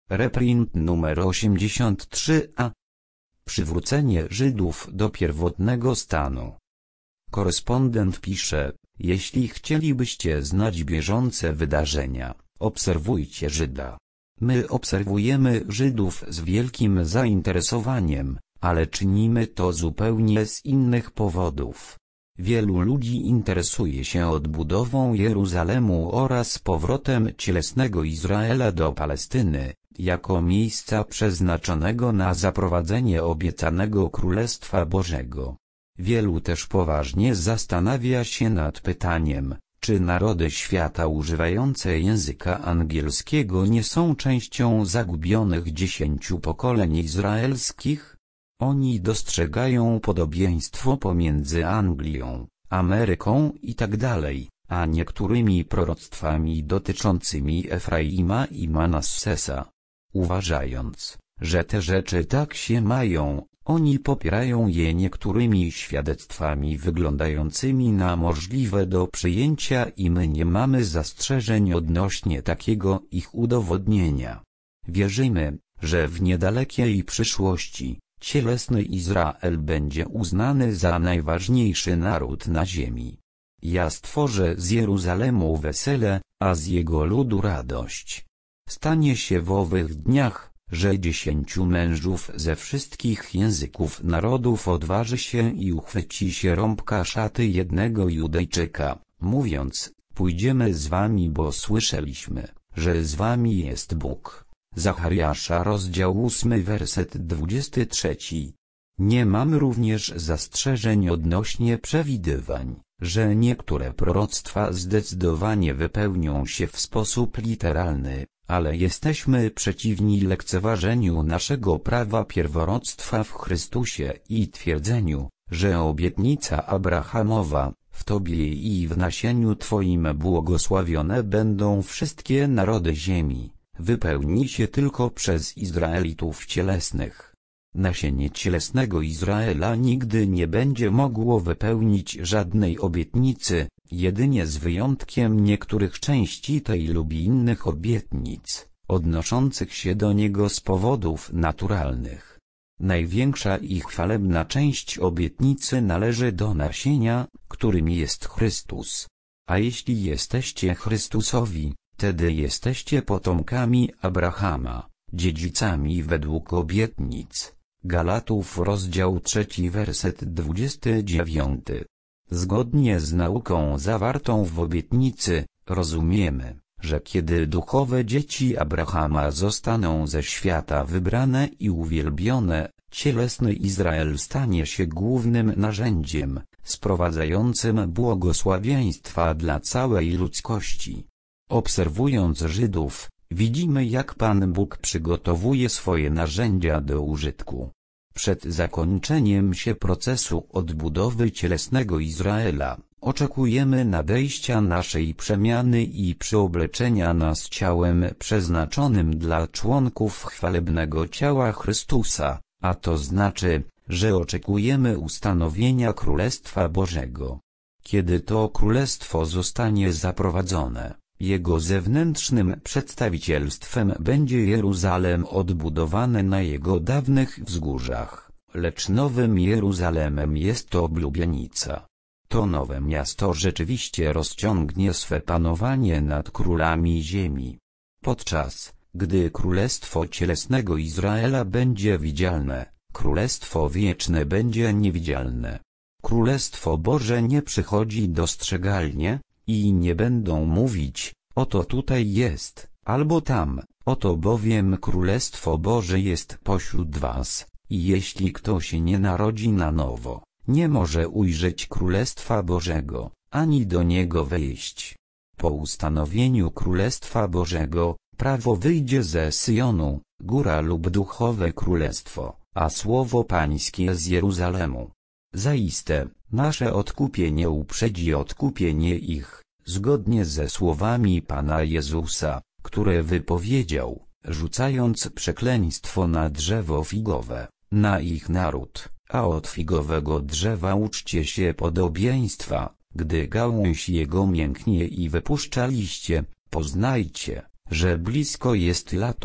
Reprint numer 83a. Przywrócenie Żydów do pierwotnego stanu. Korespondent pisze: jeśli chcielibyście znać bieżące wydarzenia, obserwujcie Żyda. My obserwujemy Żydów z wielkim zainteresowaniem, ale czynimy to zupełnie z innych powodów. Wielu ludzi interesuje się odbudową Jeruzalemu oraz powrotem cielesnego Izraela do Palestyny, jako miejsca przeznaczonego na zaprowadzenie obiecanego Królestwa Bożego. Wielu też poważnie zastanawia się nad pytaniem, czy narody świata używające języka angielskiego nie są częścią zagubionych 10 pokoleń izraelskich? Oni dostrzegają podobieństwo pomiędzy Anglią, Ameryką itd., a niektórymi proroctwami dotyczącymi Efraima i Manassesa. Uważając, że te rzeczy tak się mają, oni popierają je niektórymi świadectwami wyglądającymi na możliwe do przyjęcia i my nie mamy zastrzeżeń odnośnie takiego ich udowodnienia. Wierzymy, że w niedalekiej przyszłości cielesny Izrael będzie uznany za najważniejszy naród na ziemi. Ja stworzę z Jeruzalemu wesele, a z jego ludu radość. Stanie się w owych dniach, że 10 mężów ze wszystkich języków narodów odważy się i uchwyci się rąbka szaty jednego Judejczyka, mówiąc: pójdziemy z wami, bo słyszeliśmy, że z wami jest Bóg. Zachariasza rozdział 8 werset 23. Nie mamy również zastrzeżeń odnośnie przewidywań, że niektóre proroctwa zdecydowanie wypełnią się w sposób literalny, ale jesteśmy przeciwni lekceważeniu naszego prawa pierworództwa w Chrystusie i twierdzeniu, że obietnica Abrahamowa: w Tobie i w nasieniu Twoim błogosławione będą wszystkie narody ziemi, wypełni się tylko przez Izraelitów cielesnych. Nasienie cielesnego Izraela nigdy nie będzie mogło wypełnić żadnej obietnicy, jedynie z wyjątkiem niektórych części tej lub innych obietnic, odnoszących się do niego z powodów naturalnych. Największa i chwalebna część obietnicy należy do nasienia, którym jest Chrystus. A jeśli jesteście Chrystusowi, wtedy jesteście potomkami Abrahama, dziedzicami według obietnic. Galatów rozdział 3 werset 29. Zgodnie z nauką zawartą w obietnicy, rozumiemy, że kiedy duchowe dzieci Abrahama zostaną ze świata wybrane i uwielbione, cielesny Izrael stanie się głównym narzędziem, sprowadzającym błogosławieństwa dla całej ludzkości. Obserwując Żydów, widzimy, jak Pan Bóg przygotowuje swoje narzędzia do użytku. Przed zakończeniem się procesu odbudowy cielesnego Izraela, oczekujemy nadejścia naszej przemiany i przyobleczenia nas ciałem przeznaczonym dla członków chwalebnego ciała Chrystusa, a to znaczy, że oczekujemy ustanowienia Królestwa Bożego. Kiedy to Królestwo zostanie zaprowadzone, jego zewnętrznym przedstawicielstwem będzie Jeruzalem odbudowany na jego dawnych wzgórzach, lecz nowym Jeruzalemem jest to oblubienica. To nowe miasto rzeczywiście rozciągnie swe panowanie nad królami ziemi. Podczas gdy królestwo cielesnego Izraela będzie widzialne, królestwo wieczne będzie niewidzialne. Królestwo Boże nie przychodzi dostrzegalnie, i nie będą mówić: oto tutaj jest, albo tam, oto bowiem Królestwo Boże jest pośród was, i jeśli kto się nie narodzi na nowo, nie może ujrzeć Królestwa Bożego, ani do niego wejść. Po ustanowieniu Królestwa Bożego, prawo wyjdzie ze Syjonu, góra lub duchowe królestwo, a słowo pańskie z Jeruzalemu. Zaiste, nasze odkupienie uprzedzi odkupienie ich, zgodnie ze słowami Pana Jezusa, które wypowiedział, rzucając przekleństwo na drzewo figowe, na ich naród, a od figowego drzewa uczcie się podobieństwa, gdy gałąź jego mięknie i wypuszcza liście, poznajcie, że blisko jest lato.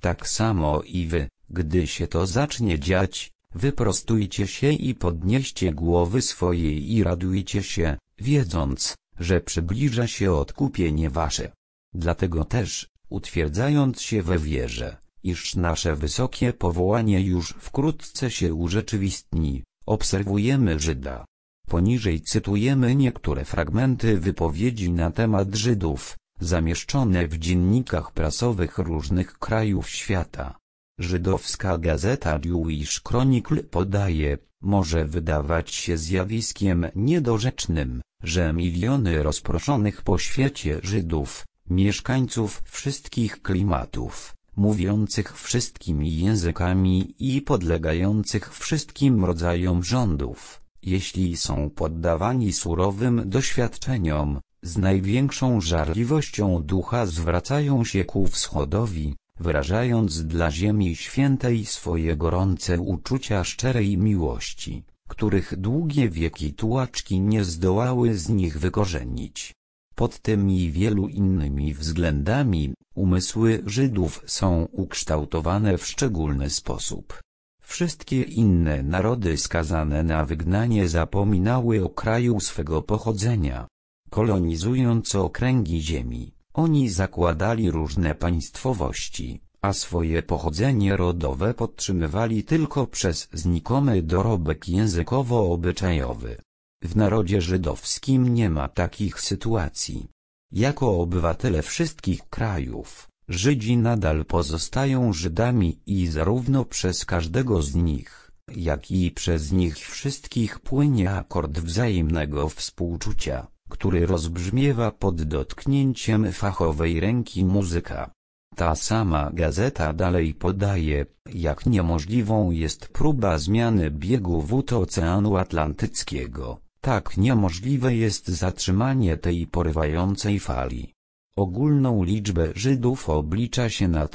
Tak samo i wy, gdy się to zacznie dziać, wyprostujcie się i podnieście głowy swoje i radujcie się, wiedząc, że przybliża się odkupienie wasze. Dlatego też, utwierdzając się we wierze, iż nasze wysokie powołanie już wkrótce się urzeczywistni, obserwujemy Żyda. Poniżej cytujemy niektóre fragmenty wypowiedzi na temat Żydów, zamieszczone w dziennikach prasowych różnych krajów świata. Żydowska gazeta Jewish Chronicle podaje, może wydawać się zjawiskiem niedorzecznym, że miliony rozproszonych po świecie Żydów, mieszkańców wszystkich klimatów, mówiących wszystkimi językami i podlegających wszystkim rodzajom rządów, jeśli są poddawani surowym doświadczeniom, z największą żarliwością ducha zwracają się ku wschodowi, wyrażając dla Ziemi Świętej swoje gorące uczucia szczerej miłości, których długie wieki tułaczki nie zdołały z nich wykorzenić. Pod tym i wielu innymi względami, umysły Żydów są ukształtowane w szczególny sposób. Wszystkie inne narody skazane na wygnanie zapominały o kraju swego pochodzenia. Kolonizując okręgi ziemi, oni zakładali różne państwowości, a swoje pochodzenie rodowe podtrzymywali tylko przez znikomy dorobek językowo-obyczajowy. W narodzie żydowskim nie ma takich sytuacji. Jako obywatele wszystkich krajów, Żydzi nadal pozostają Żydami i zarówno przez każdego z nich, jak i przez nich wszystkich płynie akord wzajemnego współczucia, który rozbrzmiewa pod dotknięciem fachowej ręki muzyka. Ta sama gazeta dalej podaje, jak niemożliwą jest próba zmiany biegu wód Oceanu Atlantyckiego, tak niemożliwe jest zatrzymanie tej porywającej fali. Ogólną liczbę Żydów oblicza się na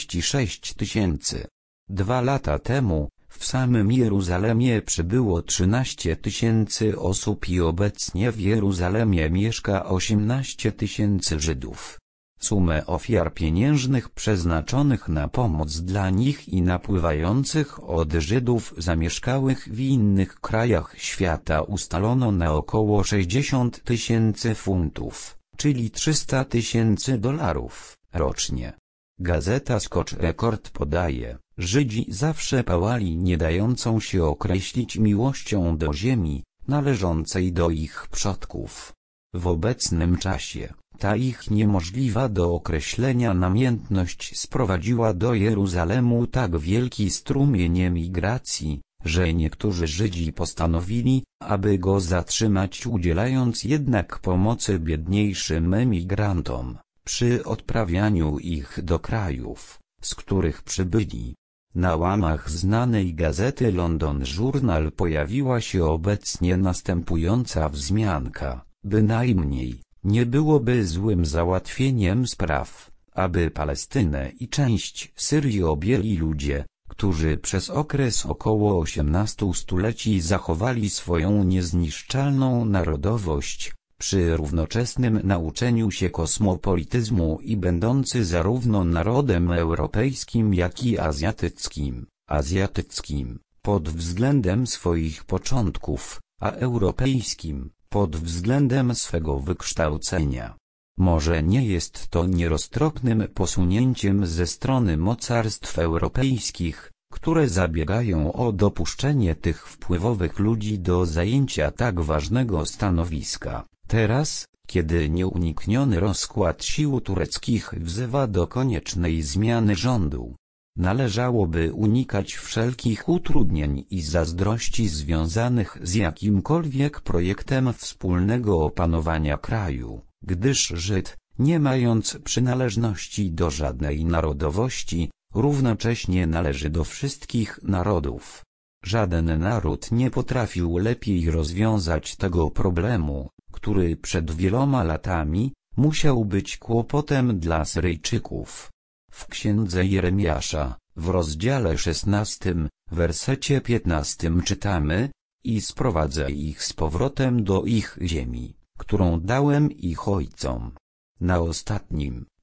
36 000. 2 lata temu, w samym Jeruzalemie przybyło 13 000 osób i obecnie w Jeruzalemie mieszka 18 000 Żydów. Sumę ofiar pieniężnych przeznaczonych na pomoc dla nich i napływających od Żydów zamieszkałych w innych krajach świata ustalono na około 60 000 funtów, czyli $300 000 rocznie. Gazeta Scotch Record podaje, Żydzi zawsze pałali nie dającą się określić miłością do ziemi, należącej do ich przodków. W obecnym czasie, ta ich niemożliwa do określenia namiętność sprowadziła do Jeruzalemu tak wielki strumień emigracji, że niektórzy Żydzi postanowili, aby go zatrzymać, udzielając jednak pomocy biedniejszym emigrantom, przy odprawianiu ich do krajów, z których przybyli. Na łamach znanej gazety London Journal pojawiła się obecnie następująca wzmianka: bynajmniej nie byłoby złym załatwieniem spraw, aby Palestynę i część Syrii objęli ludzie, którzy przez okres około 18 stuleci zachowali swoją niezniszczalną narodowość, przy równoczesnym nauczeniu się kosmopolityzmu i będący zarówno narodem europejskim jak i azjatyckim, pod względem swoich początków, a europejskim, pod względem swego wykształcenia. Może nie jest to nieroztropnym posunięciem ze strony mocarstw europejskich, które zabiegają o dopuszczenie tych wpływowych ludzi do zajęcia tak ważnego stanowiska. Teraz, kiedy nieunikniony rozkład sił tureckich wzywa do koniecznej zmiany rządu, należałoby unikać wszelkich utrudnień i zazdrości związanych z jakimkolwiek projektem wspólnego opanowania kraju, gdyż Żyd, nie mając przynależności do żadnej narodowości, równocześnie należy do wszystkich narodów. Żaden naród nie potrafił lepiej rozwiązać tego problemu, który przed wieloma latami musiał być kłopotem dla Syryjczyków. W księdze Jeremiasza, w rozdziale 16, wersecie 15 czytamy: i sprowadzę ich z powrotem do ich ziemi, którą dałem ich ojcom. Na ostatnim,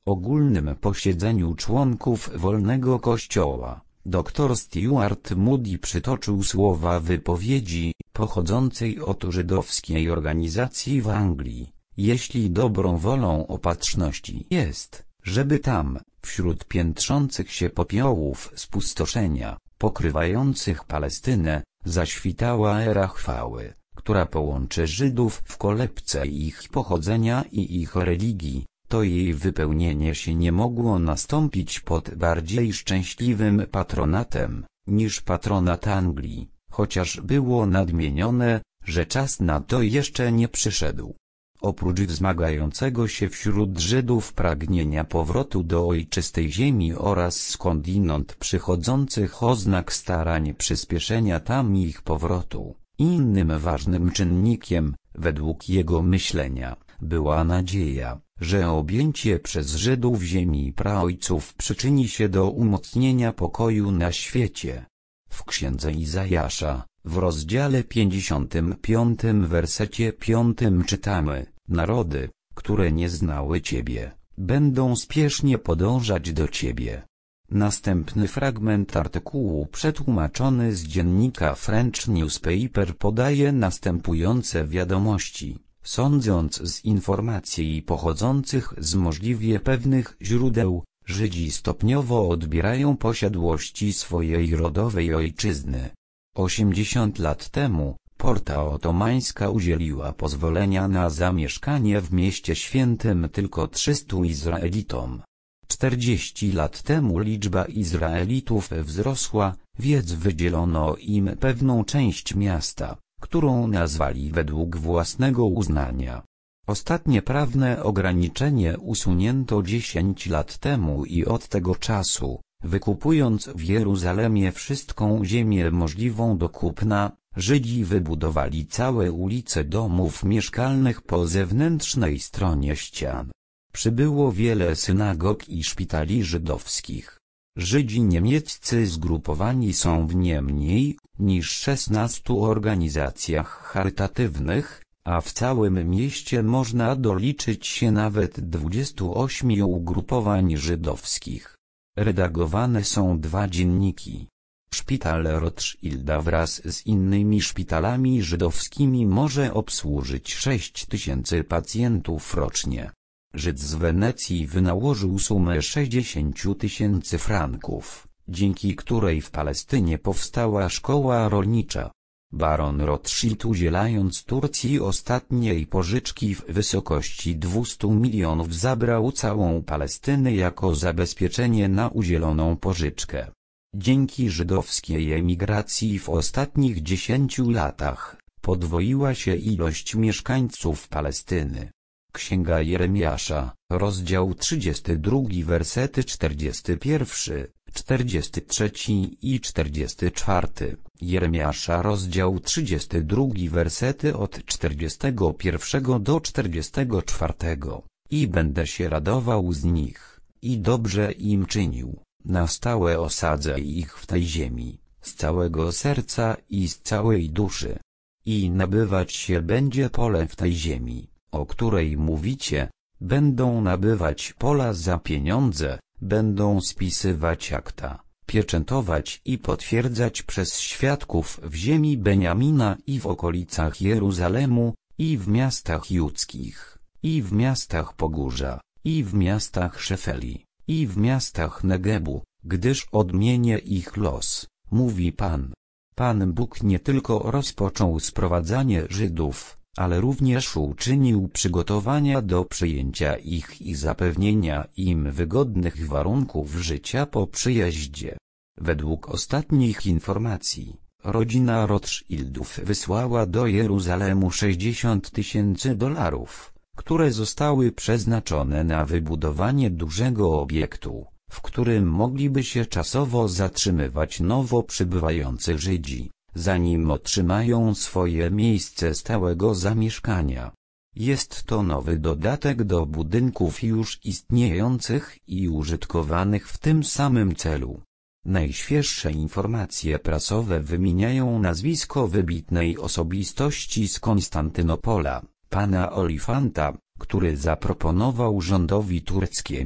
ogólnym posiedzeniu członków Wolnego Kościoła, dr Stuart Moody przytoczył słowa wypowiedzi, pochodzącej od żydowskiej organizacji w Anglii: jeśli dobrą wolą Opatrzności jest, żeby tam, wśród piętrzących się popiołów spustoszenia, pokrywających Palestynę, zaświtała era chwały, która połączy Żydów w kolebce ich pochodzenia i ich religii, to jej wypełnienie się nie mogło nastąpić pod bardziej szczęśliwym patronatem, niż patronat Anglii, chociaż było nadmienione, że czas na to jeszcze nie przyszedł. Oprócz wzmagającego się wśród Żydów pragnienia powrotu do ojczystej ziemi oraz skądinąd przychodzących oznak starań przyspieszenia tam ich powrotu, innym ważnym czynnikiem, według jego myślenia, była nadzieja, że objęcie przez Żydów ziemi praojców przyczyni się do umocnienia pokoju na świecie. W księdze Izajasza, w rozdziale 55 wersecie 5 czytamy: narody, które nie znały Ciebie, będą spiesznie podążać do Ciebie. Następny fragment artykułu przetłumaczony z dziennika French Newspaper podaje następujące wiadomości. Sądząc z informacji pochodzących z możliwie pewnych źródeł, Żydzi stopniowo odbierają posiadłości swojej rodowej ojczyzny. 80 lat temu, Porta Otomańska udzieliła pozwolenia na zamieszkanie w Mieście Świętym tylko 300 Izraelitom. 40 lat temu liczba Izraelitów wzrosła, więc wydzielono im pewną część miasta, którą nazwali według własnego uznania. Ostatnie prawne ograniczenie usunięto 10 lat temu i od tego czasu, wykupując w Jeruzalemie wszystką ziemię możliwą do kupna, Żydzi wybudowali całe ulice domów mieszkalnych po zewnętrznej stronie ścian. Przybyło wiele synagog i szpitali żydowskich. Żydzi niemieccy zgrupowani są w nie mniej niż 16 organizacjach charytatywnych, a w całym mieście można doliczyć się nawet 28 ugrupowań żydowskich. Redagowane są 2 dzienniki. Szpital Rothschilda wraz z innymi szpitalami żydowskimi może obsłużyć 6000 pacjentów rocznie. Żyd z Wenecji wynalożył sumę 60 000 franków, dzięki której w Palestynie powstała szkoła rolnicza. Baron Rothschild, udzielając Turcji ostatniej pożyczki w wysokości 200 milionów, zabrał całą Palestynę jako zabezpieczenie na udzieloną pożyczkę. Dzięki żydowskiej emigracji w ostatnich 10 latach podwoiła się ilość mieszkańców Palestyny. Księga Jeremiasza, rozdział 32, wersety 41, 43 i 44. Jeremiasza, rozdział 32, wersety od 41 do 44. I będę się radował z nich, i dobrze im czynił, na stałe osadzę ich w tej ziemi, z całego serca i z całej duszy. I nabywać się będzie pole w tej ziemi, o której mówicie, będą nabywać pola za pieniądze, będą spisywać akta, pieczętować i potwierdzać przez świadków w ziemi Beniamina i w okolicach Jeruzalemu, i w miastach judzkich, i w miastach Pogórza, i w miastach Szefeli, i w miastach Negebu, gdyż odmienię ich los, mówi Pan. Pan Bóg nie tylko rozpoczął sprowadzanie Żydów, ale również uczynił przygotowania do przyjęcia ich i zapewnienia im wygodnych warunków życia po przyjeździe. Według ostatnich informacji, rodzina Rothschildów wysłała do Jeruzalemu $60 000, które zostały przeznaczone na wybudowanie dużego obiektu, w którym mogliby się czasowo zatrzymywać nowo przybywający Żydzi, zanim otrzymają swoje miejsce stałego zamieszkania. Jest to nowy dodatek do budynków już istniejących i użytkowanych w tym samym celu. Najświeższe informacje prasowe wymieniają nazwisko wybitnej osobistości z Konstantynopola, pana Olifanta, który zaproponował rządowi tureckiemu,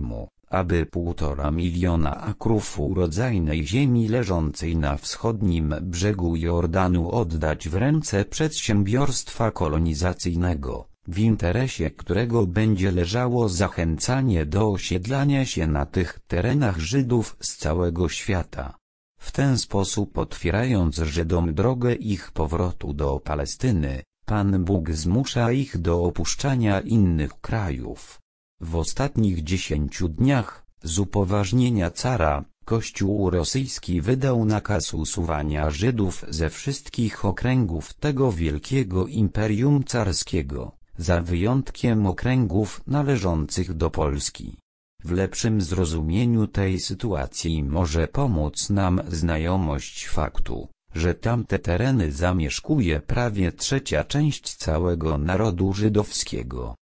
aby 1,5 miliona akrów urodzajnej ziemi leżącej na wschodnim brzegu Jordanu oddać w ręce przedsiębiorstwa kolonizacyjnego, w interesie którego będzie leżało zachęcanie do osiedlania się na tych terenach Żydów z całego świata. W ten sposób otwierając Żydom drogę ich powrotu do Palestyny, Pan Bóg zmusza ich do opuszczania innych krajów. W ostatnich 10 dniach, z upoważnienia cara, Kościół rosyjski wydał nakaz usuwania Żydów ze wszystkich okręgów tego wielkiego imperium carskiego, za wyjątkiem okręgów należących do Polski. W lepszym zrozumieniu tej sytuacji może pomóc nam znajomość faktu, że tamte tereny zamieszkuje prawie 1/3 część całego narodu żydowskiego.